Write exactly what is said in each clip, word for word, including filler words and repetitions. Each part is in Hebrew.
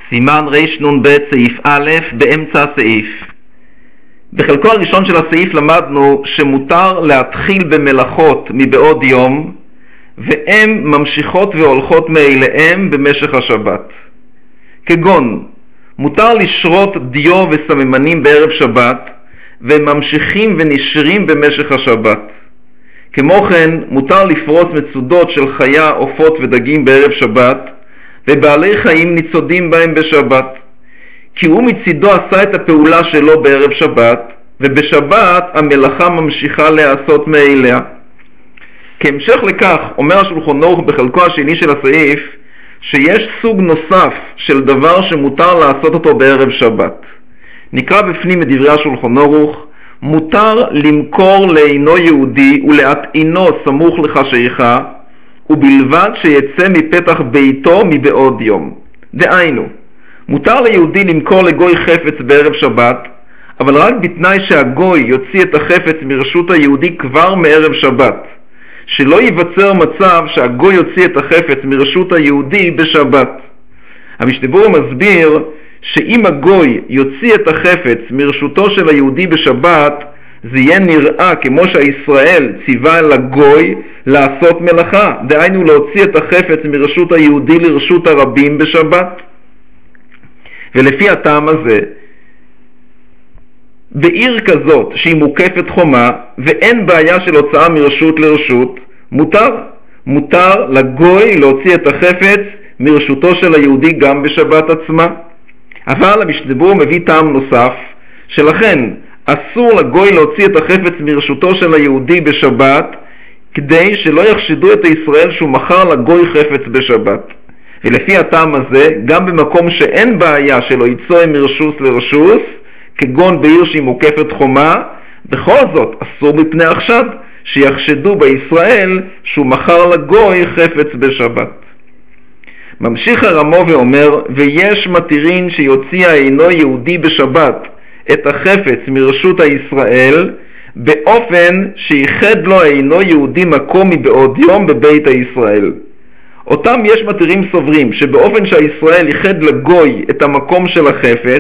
סימן רנ"ב סעיף א' באמצע הסעיף. בחלקו הראשון של הסעיף למדנו שמותר להתחיל במלאכות מבעוד יום, והן ממשיכות והולכות מאליהם במשך השבת. כגון, מותר לשרות דיו וסממנים בערב שבת, והם ממשיכים ונשרים במשך השבת. כמו כן, מותר לפרוץ מצודות של חיה, עופות ודגים בערב שבת, ובעלי חיים ניצודים בהם בשבת, כי הוא מצידו עשה את הפעולה שלו בערב שבת, ובשבת המלאכה ממשיכה להיעשות מאליה. כהמשך לכך, אומר השולחן ערוך בחלקו השני של הסעיף, שיש סוג נוסף של דבר שמותר לעשות אותו בערב שבת. נקרא בפנים את דברי השולחן ערוך: מותר למכור לאינו יהודי ולהטעינו סמוך לחשיכה, ובלבד שיצא מפתח ביתו מבעוד יום. דהיינו, מותר ליהודי למכור לגוי חפץ בערב שבת, אבל רק בתנאי שהגוי יוציא את החפץ מרשות היהודי כבר מערב שבת, שלא ייווצר מצב שהגוי יוציא את החפץ מרשות היהודי בשבת. המשנה ברורה מסביר שאם הגוי יוציא את החפץ מרשותו של היהודי בשבת, זה יהיה נראה כמו שהישראל ציווה לגוי לעשות מלאכה, דהיינו להוציא את החפץ מרשות היהודי לרשות הרבים בשבת. ולפי הטעם הזה, בעיר כזאת שהיא מוקפת חומה ואין בעיה של הוצאה מרשות לרשות, מותר. מותר לגוי להוציא את החפץ מרשותו של היהודי גם בשבת עצמה. אבל המשנה ברורה מביא טעם נוסף, שלכן אסור לגוי להוציא את החפץ מרשותו של היהודי בשבת, כדי שלא יחשדו את ישראל שהוא מכר לגוי חפץ בשבת. ולפי הטעם הזה, גם במקום שאין בעיה שלא יצא מרשוס לרשוס, כגון בעיר שהיא מוקפת חומה, בכל זאת אסור מפני החשד שיחשדו בישראל שהוא מכר לגוי חפץ בשבת. ממשיך הרמו ואומר, ויש מתירין שיוציא אינו יהודי בשבת את החפץ מרשות הישראל, באופן שיחד לו אינו יהודי מקום מבעוד יום בבית הישראל. אותם יש מתירים סוברים שבאופן שהישראל יחד לגוי את המקום של החפץ,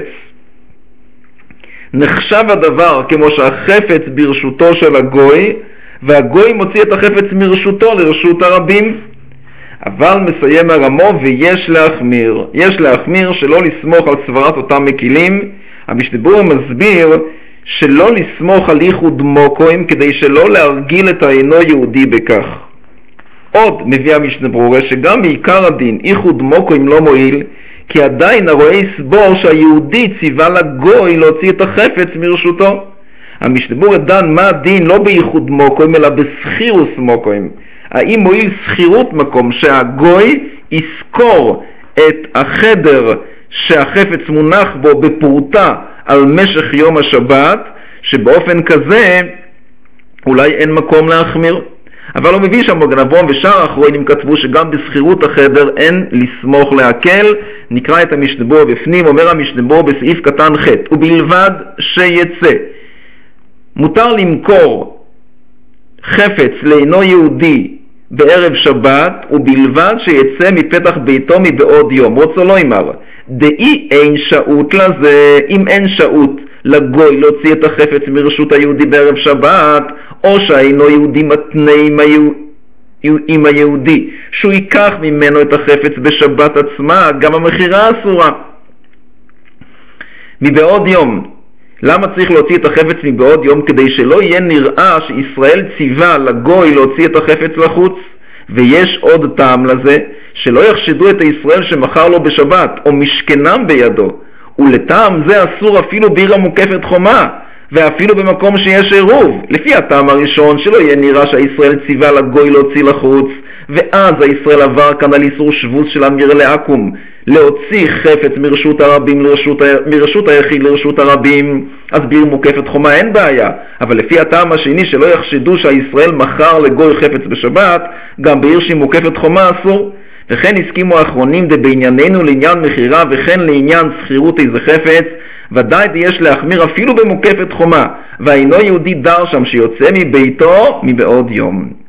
נחשב הדבר כמו שהחפץ ברשותו של הגוי, והגוי מוציא את החפץ מרשותו לרשות הרבים. אבל מסיים הרמו, ויש להחמיר. יש להחמיר שלא לסמוך על סברת אותם מקילים. המשנה ברורה מסביר שלא לסמוך על ייחוד מוקוים כדי שלא להרגיל את האינו יהודי בכך. עוד מביא המשנה ברורה שגם בעיקר הדין ייחוד מוקוים לא מועיל, כי עדיין הרואה יסבור שהיהודי ציווה לגוי להוציא את החפץ מרשותו. המשנה ברורה דן מה הדין לא בייחוד מוקוים אלא בסחירוס מוקוים. האם מועיל סחירות מקום שהגוי יזכור את החדר שהחפץ מונח בו בפורטה על משך יום השבת, שבאופן כזה אולי אין מקום להחמיר. אבל הוא מביא שם מגן אברהם ושאר האחרונים כתבו שגם בסחירות החדר אין לסמוך להקל. נקרא את המשנה ברורה בפנים. אומר המשנה ברורה בסעיף קטן ח', ובלבד שיצא. מותר למכור חפץ לאינו יהודי בערב שבת, ובלבד שיצא מפתח ביתו מבעוד יום. רוצה לא אמר, דאי אין שעות לזה, אם אין שעות לגוי להוציא את החפץ מרשות היהודי בערב שבת, או שהאינו יהודי מתנה עם, היהוד... עם היהודי שהוא ייקח ממנו את החפץ בשבת עצמה, גם המחירה אסורה. מבעוד יום, למה צריך להוציא את החפץ מבעוד יום? כדי שלא יהיה נראה שישראל ציווה לגוי להוציא את החפץ לחוץ. ויש עוד טעם לזה, שלא יחשדו את הישראל שמכר לו בשבת או משכנם בידו, ולטעם זה אסור אפילו בעיר המוקפת חומה, ואפילו במקום שיש עירוב, לפי הטעם הראשון, שלא יהיה נראה שהישראל ציווה לגוי להוציא לחוץ, ואז הישראל עבר כאן על איסור שבוס של אמיר לעקום, להוציא חפץ מרשות הרבים לרשות, מרשות היחיד לרשות הרבים. אז בעיר מוקפת חומה אין בעיה, אבל לפי הטעם השני שלא יחשדו שהישראל מכר לגוי חפץ בשבת, גם בעיר שהיא מוקפת חומה אסור. וכן הסכימו האחרונים דבענייננו לעניין מחירה וכן לעניין סחירות איזה חפץ, ודאי יש להחמיר אפילו במוקפת חומה, והאינו יהודי דר שם שיוצא מביתו מבעוד יום.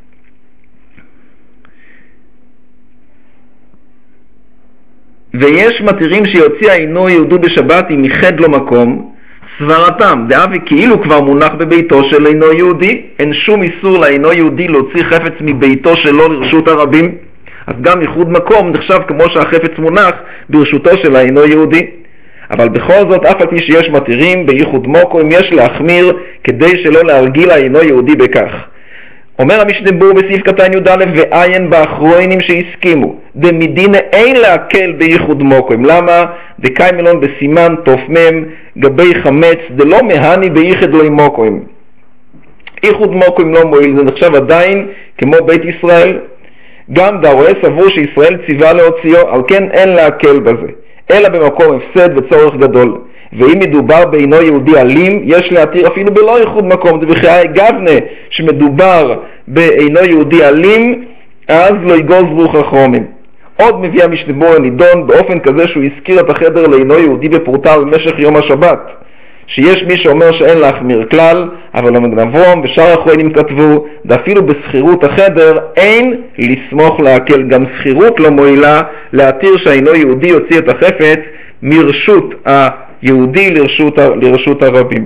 ויש מתירים שיוציא אינו יהודי בשבת אם ייחד לו מקום, סברתם, דאבי כאילו כבר מונח בביתו של אינו יהודי, אין שום איסור לאינו יהודי להוציא חפץ מביתו שלו לרשות הרבים, אז גם ייחוד מקום נחשב כמו שהחפץ מונח ברשותו של האינו יהודי. אבל בכל זאת, אף על פי שיש מתירים בייחוד מוקום, יש להחמיר כדי שלא להרגיל האינו יהודי בכך. אומר המשנה ברורה בסעיף קטן י"א, ועיין באחרונים שהסכימו דמדינא אין להקל בייחוד מוקום. למה? דקאי מלון בסימן תופמם גבי חמץ דלא מהני בייחוד לא מוקום. ייחוד מוקום לא מועיל, זה נחשב עדיין כמו בית ישראל. גם דרואה סבור שישראל ציווה להוציאו, על כן אין להקל בזה, אלא במקום הפסד וצורך גדול. ואם מדובר באינו יהודי אלים, יש להתיר אפילו בלא ייחוד מקום. זה בחיי גבנה שמדובר באינו יהודי אלים, אז לא יגוז רוח החומים. עוד מביא המשנה ברורה נידון באופן כזה שהוא הזכיר את החדר לאינו יהודי בפורטל במשך יום השבת, שיש מי שאומר שאין להחמיר כלל, אבל המגן אברהם ושאר האחרונים כתבו, ואפילו בסחירות החדר אין לסמוך להקל. גם סחירות לא מועילה להתיר שהאינו יהודי יוציא את החפץ מרשות היהודי לרשות, לרשות הרבים.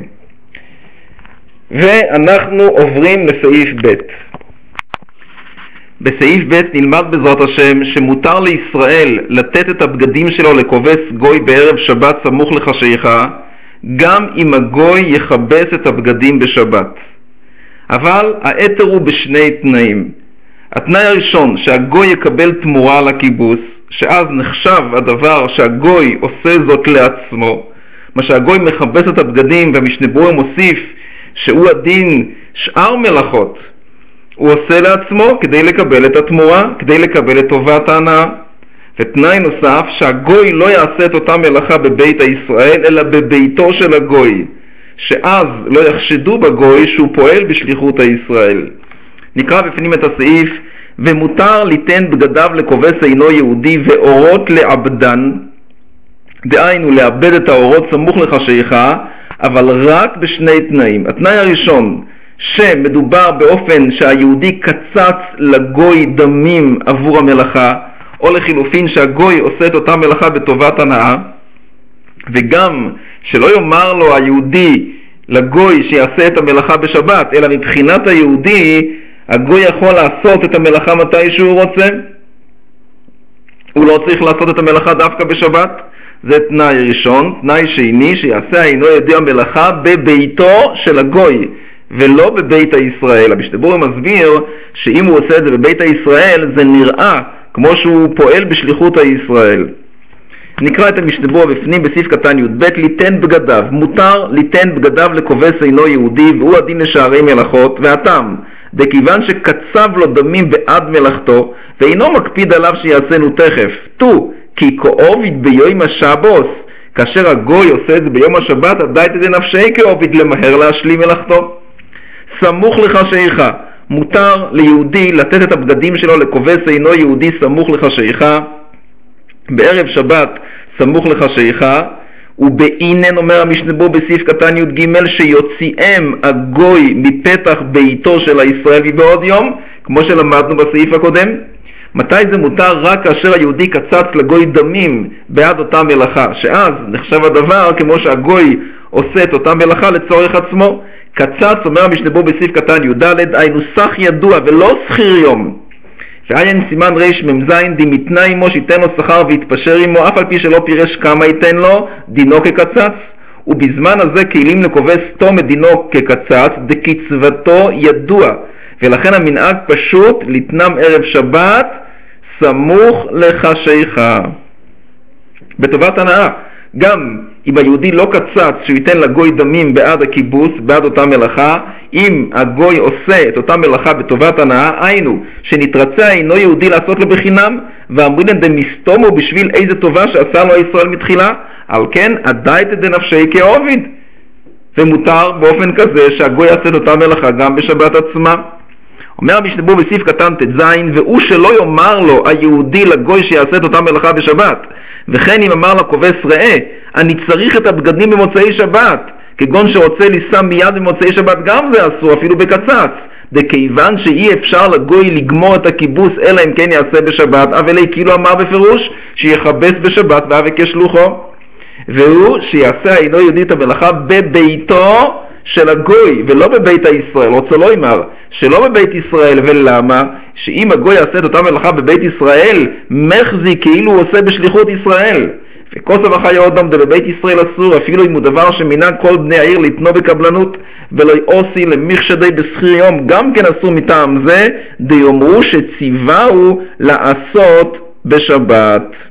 ואנחנו עוברים לסעיף ב'. בסעיף ב' נלמד בעזרת השם שמותר לישראל לתת את הבגדים שלו לכובס גוי בערב שבת סמוך לחשיכה, גם אם הגוי יכבס את הבגדים בשבת. אבל היתר הוא בשני תנאים. התנאי הראשון, שהגוי יקבל תמורה על הכיבוס, שאז נחשב הדבר שהגוי עושה זאת לעצמו, מה שהגוי מכבס את הבגדים, והמשנה ברורה מוסיף שהוא הדין שאר מלאכות, הוא עושה לעצמו כדי לקבל את התמורה, כדי לקבל את טובת ההנאה. ותנאי נוסף, שהגוי לא יעשה את אותה מלאכה בבית הישראל, אלא בביתו של הגוי, שאז לא יחשדו בגוי שהוא פועל בשליחות הישראל. נקרא בפנים את הסעיף, ומותר ליתן בגדיו לכובס אינו יהודי ואורות לעבדן, דהיינו לאבד את האורות סמוך לחשיכה, אבל רק בשני תנאים. התנאי הראשון, שמדובר באופן שהיהודי קצץ לגוי דמים עבור המלאכה, או לחילופין שהגוי עושה את אותה מלאכה בטובת הנאה, וגם שלא יאמר לו היהודי לגוי שיעשה את המלאכה בשבת, אלא מבחינת היהודי הגוי יכול לעשות את המלאכה מתי שהוא רוצה, הוא לא צריך לעשות את המלאכה דווקא בשבת. זה תנאי ראשון. תנאי שני, שיעשה אינו יהודי המלאכה בביתו של הגוי ולא בבית הישראל. המשנה ברורה מסביר שאם הוא עושה את זה בבית הישראל זה נראה כמו שהוא פועל בשליחות הישראל. נקרא את המשנה ברורה בפנים בסעיף קטן י"ב, ליתן בגדיו. מותר ליתן בגדיו לכובס אינו יהודי, והוא הדין לשערי מלאכות. והטעם, דכיוון שקצב לו דמים בעד מלאכתו ואינו מקפיד עליו שיעשנו תכף, תו כי כאוביד ביום השבוס, כאשר הגוי עושה את זה ביום השבת, עדיין תדע נפשי כאוביד למהר להשלים מלאכתו. סמוך לחשיכה, מותר ליהודי לתת את הבגדים שלו לכובס אינו יהודי סמוך לחשיכה, בערב שבת סמוך לחשיכה, ובאינן אומר המשנה ברורה בסעיף קטן י"ג שיוציאם הגוי מפתח ביתו של הישראל מבעוד יום, כמו שלמדנו בסעיף הקודם. מתי זה מותר? רק כאשר היהודי קצץ לגוי דמים בעד אותה מלאכה, שאז נחשב הדבר כמו שהגוי עושה את אותה מלאכה לצורך עצמו. קצץ, אומר המשנה ברורה בסעיף קטן י"ד, היינו סך ידוע ולא שכיר יום. ועיין סימן רש ממזין, דמתנה עמו שיתן לו שכר והתפשר עמו, אף על פי שלא פירש כמה ייתן לו, דינו כקצץ. ובזמן הזה כלים לכובס תום את דינו כקצץ, דקצבתו ידוע, ולכן המנהג פשוט לתנם ערב שבת סמוך לחשיכה. בטובת הנאה, גם אם היהודי לא קצץ שהוא ייתן לגוי דמים בעד הכיבוס, בעד אותה מלאכה, אם הגוי עושה את אותה מלאכה בטובת הנאה, היינו שנתרצה אינו יהודי לעשות לו בחינם, ואמרינן דמסתומו בשביל איזה טובה שעשה לו ישראל מתחילה, על כן עדיין תדע נפשי כאוביד, ומותר באופן כזה שהגוי יעשה את אותה מלאכה גם בשבת עצמה. אומר המשנה ברורה בסעיף קטן תז, והוא שלא יאמר לו היהודי לגוי שיעשה את אותה מלאכה בשבת, וכן אם אמר לכובס ראה אני צריך את הבגדים במוצאי שבת כגון שרוצה לישא מיד במוצאי שבת, גם זה אסור, אפילו בקצץ. דכיוון שאי אפשר לגוי לגמור את הכיבוס אלא אם כן יעשה בשבת, אבל כאילו אמר בפירוש שיחבס בשבת ואבק כשלוחו, והוא שיעשה אינו יהודי את המלאכה בביתו של הגוי ולא בבית הישראל. רוצה לא אמר שלא בבית ישראל, ולמה? שאם הגוי יעשה את אותה מלאכה בבית ישראל, מחזי כאילו הוא עושה בשליחות ישראל. וכוסף החיה עוד עמדה בבית ישראל אסור, אפילו אם הוא דבר שמנהג כל בני העיר לתנו בקבלנות, ולא יעושי למחשדי בשכיר יום, גם כן אסור מטעם זה, דיאמרו שציווהו לעשות בשבת.